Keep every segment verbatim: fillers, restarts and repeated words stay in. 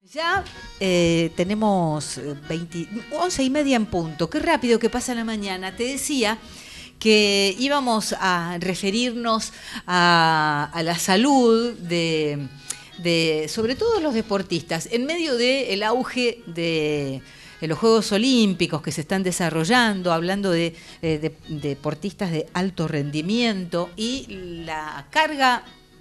Ya eh, tenemos veinte, once y media en punto. Qué rápido que pasa la mañana. Te decía que íbamos a referirnos a, a la salud de, de, sobre todo los deportistas, en medio del auge de, de los Juegos Olímpicos que se están desarrollando, hablando de, de, de deportistas de alto rendimiento y la carga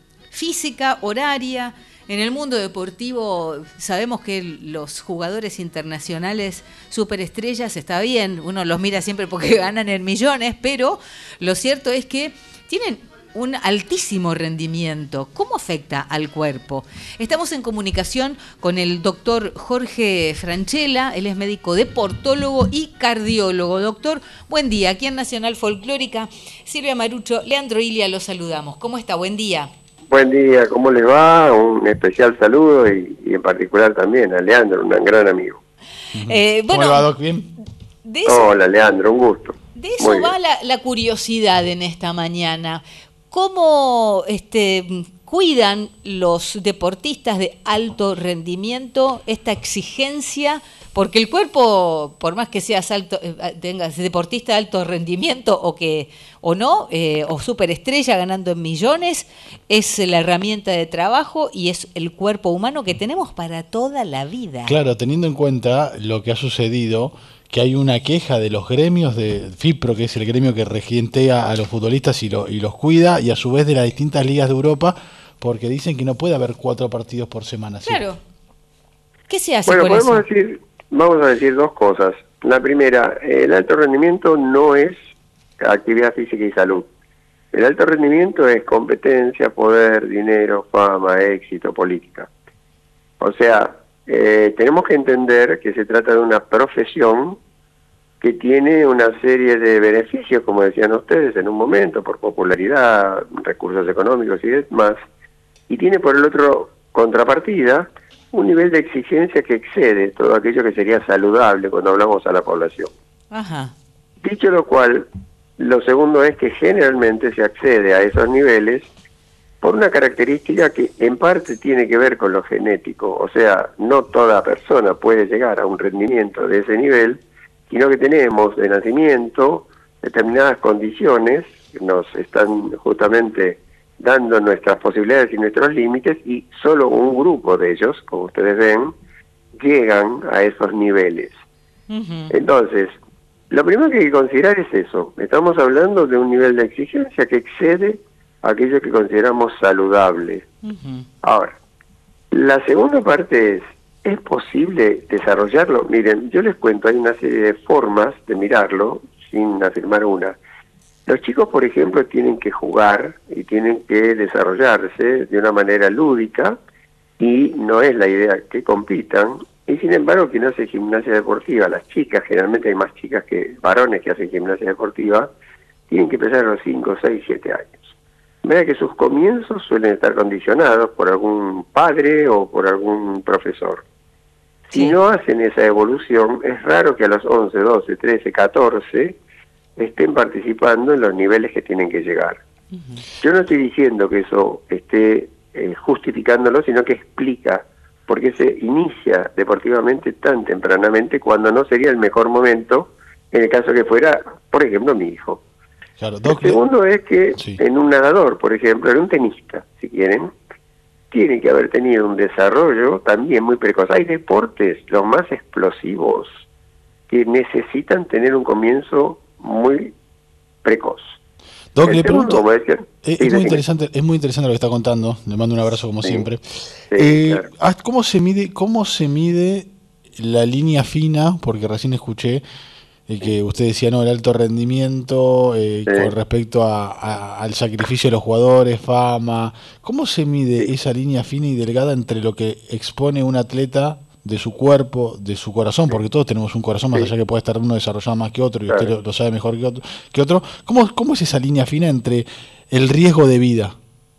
física, horaria. En el mundo deportivo sabemos que los jugadores internacionales superestrellas, está bien, uno los mira siempre porque ganan en millones, pero lo cierto es que tienen un altísimo rendimiento. ¿Cómo afecta al cuerpo? Estamos en comunicación con el doctor Jorge Franchella, él es médico deportólogo y cardiólogo. Doctor, buen día. Aquí en Nacional Folclórica, Silvia Marucho, Leandro Ilia, los saludamos. ¿Cómo está? Buen día. Buen día, ¿cómo les va? Un especial saludo y, y en particular también a Leandro, un gran amigo. Uh-huh. eh, bueno, ¿Cómo le va, Doc? ¿Bien? De eso, Hola, Leandro, un gusto. De eso Muy va la, la curiosidad en esta mañana. ¿Cómo este, cuidan los deportistas de alto rendimiento esta exigencia? Porque el cuerpo, por más que seas alto, tengas deportista de alto rendimiento o que o no, eh, o superestrella ganando en millones, es la herramienta de trabajo y es el cuerpo humano que tenemos para toda la vida. Claro, teniendo en cuenta lo que ha sucedido, que hay una queja de los gremios de FIPRO, que es el gremio que regentea a los futbolistas y, lo, y los cuida, y a su vez de las distintas ligas de Europa, porque dicen que no puede haber cuatro partidos por semana. ¿Sí? Claro. ¿Qué se hace bueno, con podemos eso? decir, vamos a decir dos cosas. La primera, el alto rendimiento no es actividad física y salud. El alto rendimiento es competencia, poder, dinero, fama, éxito, política. O sea, eh, tenemos que entender que se trata de una profesión que tiene una serie de beneficios, como decían ustedes en un momento, por popularidad, recursos económicos y demás, y tiene por el otro contrapartida un nivel de exigencia que excede todo aquello que sería saludable cuando hablamos a la población. Ajá. Dicho lo cual, lo segundo es que generalmente se accede a esos niveles por una característica que en parte tiene que ver con lo genético, o sea, no toda persona puede llegar a un rendimiento de ese nivel, sino que tenemos de nacimiento determinadas condiciones que nos están justamente dando nuestras posibilidades y nuestros límites, y solo un grupo de ellos, como ustedes ven, llegan a esos niveles. Uh-huh. Entonces, lo primero que hay que considerar es eso. Estamos hablando de un nivel de exigencia que excede aquello que consideramos saludable. Uh-huh. Ahora, la segunda parte es, ¿es posible desarrollarlo? Miren, yo les cuento, hay una serie de formas de mirarlo, sin afirmar una. Los chicos, por ejemplo, tienen que jugar y tienen que desarrollarse de una manera lúdica, y no es la idea que compitan, y sin embargo que no hace gimnasia deportiva. Las chicas, generalmente hay más chicas que varones que hacen gimnasia deportiva, tienen que empezar a los cinco, seis, siete años. Vea que sus comienzos suelen estar condicionados por algún padre o por algún profesor. Si sí. no hacen esa evolución, es raro que a los once, doce, trece, catorce estén participando en los niveles que tienen que llegar. Uh-huh. Yo no estoy diciendo que eso esté eh, justificándolo, sino que explica por qué se inicia deportivamente tan tempranamente cuando no sería el mejor momento en el caso que fuera, por ejemplo, mi hijo. Claro, el segundo es que sí. en un nadador, por ejemplo, en un tenista, si quieren, tiene que haber tenido un desarrollo también muy precoz. Hay deportes, los más explosivos, que necesitan tener un comienzo muy precoz. Doc, le pregunto, decía, es, sí, es muy interesante, es muy interesante lo que está contando. Le mando un abrazo como sí, siempre. Sí, eh, claro. ¿Cómo se mide, cómo se mide la línea fina? Porque recién escuché eh, que usted decía no el alto rendimiento eh, sí. con respecto a, a, al sacrificio de los jugadores, fama. ¿Cómo se mide sí. esa línea fina y delgada entre lo que expone un atleta de su cuerpo, de su corazón, porque todos tenemos un corazón, más sí. allá que puede estar uno desarrollado más que otro, y claro. usted lo, lo sabe mejor que otro, que otro. ¿Cómo, ¿Cómo es esa línea fina entre el riesgo de vida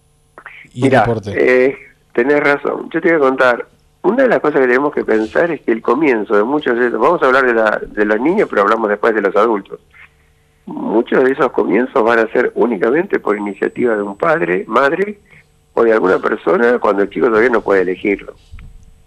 y Mirá, el deporte? Eh, tenés razón. Yo te voy a contar, una de las cosas que tenemos que pensar es que el comienzo de muchos de esos, vamos a hablar de, la, de los niños, pero hablamos después de los adultos. Muchos de esos comienzos van a ser únicamente por iniciativa de un padre, madre, o de alguna persona cuando el chico todavía no puede elegirlo.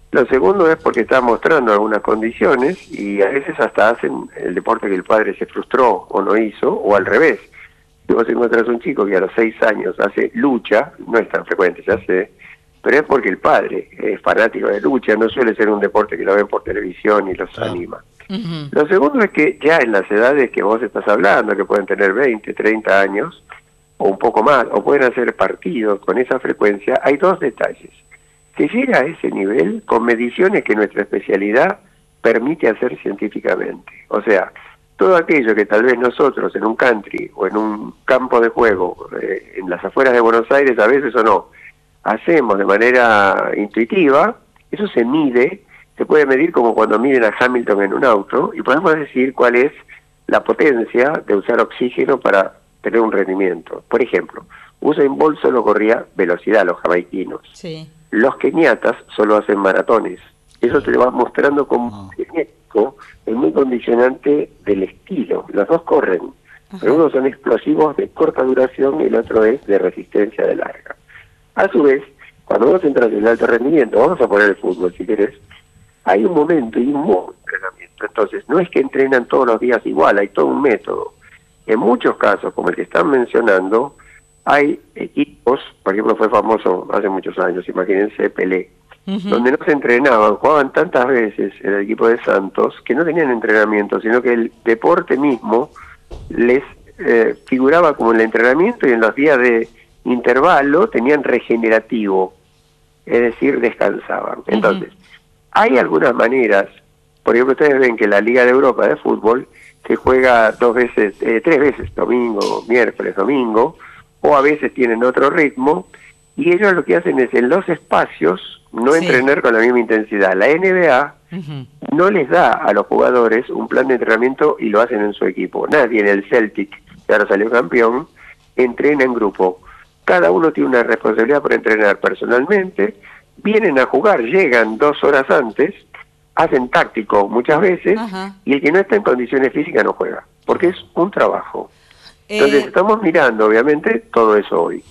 Lo segundo es porque está mostrando algunas condiciones y a veces hasta hacen el deporte que el padre se frustró o no hizo, o al revés. Si vos encontrás un chico que a los seis años hace lucha, no es tan frecuente, ya sé, pero es porque el padre es fanático de lucha, no suele ser un deporte que lo ven por televisión y los Claro. anima. Ujú. Lo segundo es que ya en las edades que vos estás hablando, que pueden tener veinte, treinta años, o un poco más, o pueden hacer partidos con esa frecuencia, hay dos detalles. Se llega a ese nivel con mediciones que nuestra especialidad permite hacer científicamente. O sea, todo aquello que tal vez nosotros en un country o en un campo de juego, eh, en las afueras de Buenos Aires a veces o no, hacemos de manera intuitiva, eso se mide, se puede medir como cuando miden a Hamilton en un auto, y podemos decir cuál es la potencia de usar oxígeno para tener un rendimiento. Por ejemplo, Usain Bolt solo corría velocidad, los jamaiquinos. Sí. Los keniatas solo hacen maratones. Eso te lo va mostrando como genético, es muy condicionante del estilo. Los dos corren, pero unos son explosivos de corta duración y el otro es de resistencia de larga. A su vez, cuando vos entras en el alto rendimiento, vamos a poner el fútbol si querés, hay un momento y un modo de entrenamiento. Entonces, no es que entrenan todos los días igual, hay todo un método. En muchos casos, como el que están mencionando, hay equipos, por ejemplo fue famoso hace muchos años, imagínense Pelé, uh-huh. donde no se entrenaban, jugaban tantas veces en el equipo de Santos que no tenían entrenamiento, sino que el deporte mismo les eh, figuraba como el entrenamiento, y en los días de intervalo tenían regenerativo, es decir, descansaban. Entonces, uh-huh. hay algunas maneras, por ejemplo, ustedes ven que la Liga de Europa de fútbol se juega dos veces, eh, tres veces, domingo, miércoles, domingo, o a veces tienen otro ritmo, y ellos lo que hacen es en los espacios no sí. entrenar con la misma intensidad. La N B A uh-huh. no les da a los jugadores un plan de entrenamiento y lo hacen en su equipo. Nadie en el Celtic, que ahora salió campeón, entrena en grupo. Cada uno tiene una responsabilidad por entrenar personalmente, vienen a jugar, llegan dos horas antes, hacen táctico muchas veces, uh-huh. y el que no está en condiciones físicas no juega, porque es un trabajo. Entonces eh, estamos mirando, obviamente, todo eso hoy.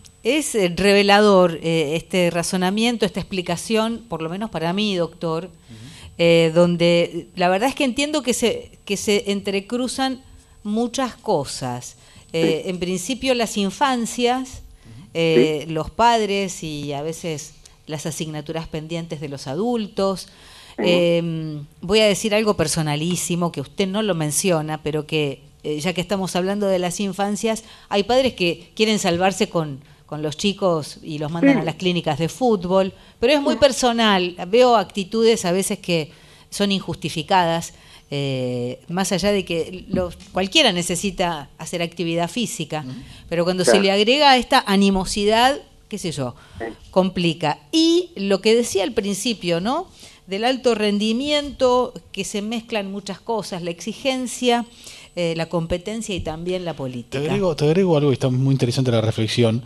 Es revelador eh, este razonamiento, esta explicación, por lo menos para mí, doctor, uh-huh. eh, donde la verdad es que entiendo que se, que se entrecruzan muchas cosas. Eh, sí. En principio las infancias, eh, sí. los padres y a veces las asignaturas pendientes de los adultos. Uh-huh. Eh, voy a decir algo personalísimo que usted no lo menciona, pero que eh, ya que estamos hablando de las infancias, hay padres que quieren salvarse con, con los chicos y los mandan sí. a las clínicas de fútbol, pero es muy personal. Veo actitudes a veces que son injustificadas, eh, más allá de que los, cualquiera necesita hacer actividad física, uh-huh. pero cuando claro. se le agrega esta animosidad, qué sé yo, sí. complica. Y lo que decía al principio, ¿no?, del alto rendimiento, que se mezclan muchas cosas, la exigencia, eh, la competencia y también la política. Te agrego, te agrego algo que está muy interesante la reflexión.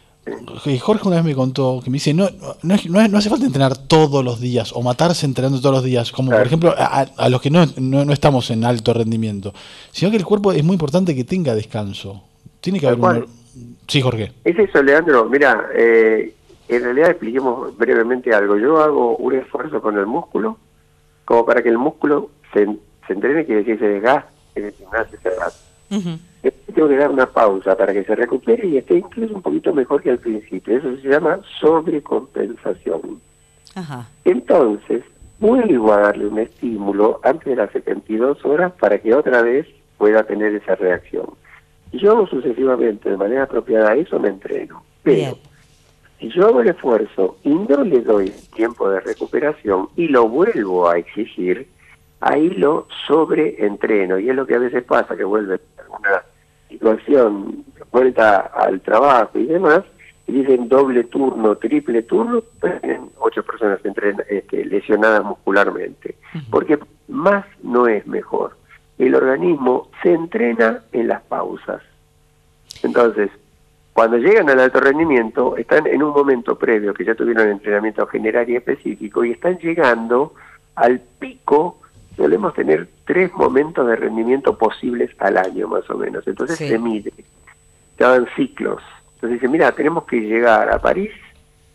Jorge una vez me contó que me dice, no, no, es, no, es, no hace falta entrenar todos los días o matarse entrenando todos los días, como claro. por ejemplo a, a los que no, no, no estamos en alto rendimiento, sino que el cuerpo es muy importante que tenga descanso. Tiene que haber un... Sí, Jorge. Es eso, Leandro. Mira, eh, en realidad expliquemos brevemente algo. Yo hago un esfuerzo con el músculo, como para que el músculo se, se entrene, que decir, se desgaste en el gimnasio, se desgaste. Uh-huh. Tengo que dar una pausa para que se recupere y esté incluso un poquito mejor que al principio. Eso se llama sobrecompensación. Ajá. Entonces, vuelvo a darle un estímulo antes de las setenta y dos horas para que otra vez pueda tener esa reacción. Y yo sucesivamente, de manera apropiada a eso, me entreno. Pero Bien. si yo hago el esfuerzo y no le doy tiempo de recuperación y lo vuelvo a exigir, ahí lo sobreentreno. Y es lo que a veces pasa, que vuelve a una situación, vuelta al trabajo y demás, y dicen doble turno, triple turno, pues tienen ocho personas entren, este, lesionadas muscularmente. Uh-huh. Porque más no es mejor. El organismo se entrena en las pausas. Entonces, cuando llegan al alto rendimiento, están en un momento previo, que ya tuvieron entrenamiento general y específico, y están llegando al pico. Solemos tener tres momentos de rendimiento posibles al año, más o menos. Entonces sí. se mide, se dan ciclos. Entonces dice, mira, tenemos que llegar a París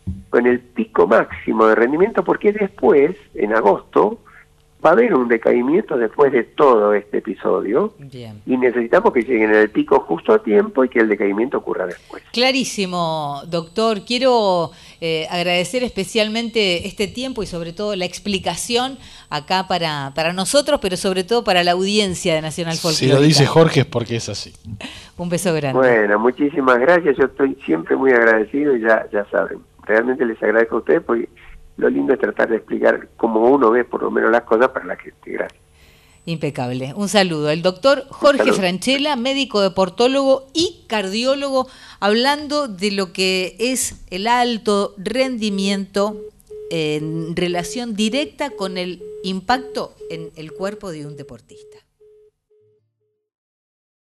con el pico máximo de rendimiento, porque después, en agosto, va a haber un decaimiento después de todo este episodio. Bien. Y necesitamos que lleguen en el pico justo a tiempo y que el decaimiento ocurra después. Clarísimo, doctor. Quiero eh, agradecer especialmente este tiempo y sobre todo la explicación acá para, para nosotros, pero sobre todo para la audiencia de Nacional Folclórica. Si lo dice Jorge es porque es así. Un beso grande. Bueno, muchísimas gracias. Yo estoy siempre muy agradecido y ya, ya saben. Realmente les agradezco a ustedes porque lo lindo es tratar de explicar cómo uno ve por lo menos las cosas para la gente. Gracias. Impecable. Un saludo. El doctor Jorge Franchella, médico deportólogo y cardiólogo, hablando de lo que es el alto rendimiento en relación directa con el impacto en el cuerpo de un deportista.